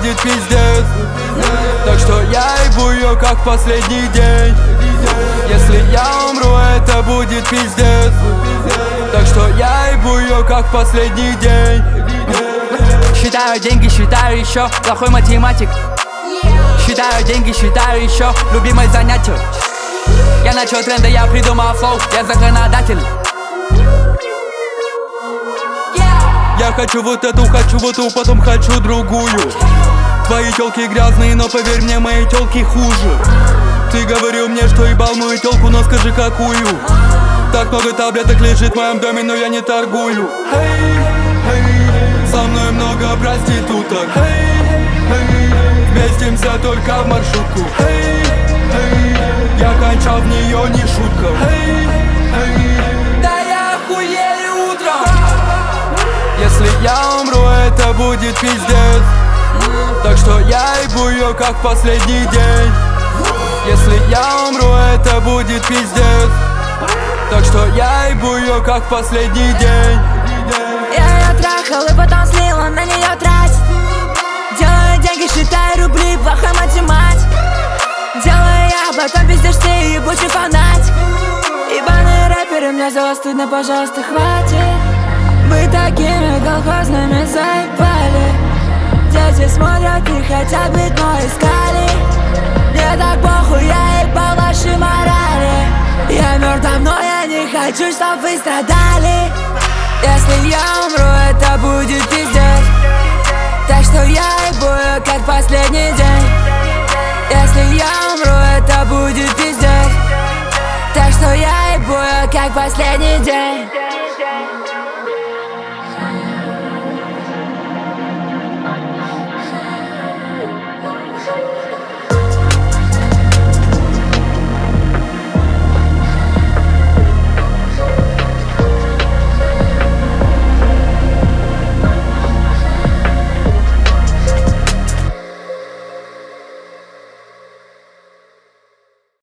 будет пиздец. Так что я ебу ее как последний день. Если я умру, это будет пиздец. Так что я ебу ее как последний день. Считаю деньги, считаю еще плохой математик. Считаю деньги, считаю еще любимое занятие. Я начал тренды, я придумал флоу, я законодатель. Я хочу вот эту, потом хочу другую. Твои тёлки грязные, но поверь мне, мои тёлки хуже. Ты говорил мне, что ебал мою тёлку, но скажи какую. Так много таблеток лежит в моем доме, но я не торгую. Со мной много проституток. Вместимся только в маршрутку. Я кончал в неё, не шутка. Да я охуели утром. Если я умру, это будет пиздец. Так что я ебу её как последний день. Если я умру, это будет пиздец. Так что я ебу её как последний день. Я её трахал и потом слила на неё трать. Делаю деньги, считаю рубли, плохой математик. Делаю я, потом пиздишь ты, ебучий фанатик. Ебаные рэперы, мне за вас стыдно, пожалуйста, хватит. Мы такими колхозными заебали. Дети смотрят и хотят быть, но искали. Мне так похуй, я ебал ваши морали. Я мертв давно, я не хочу, чтоб вы страдали. Если я умру, это будет пиздец. Так что я ебу её как последний день. Если я умру, это будет пиздец. Так что я ебу её как последний день.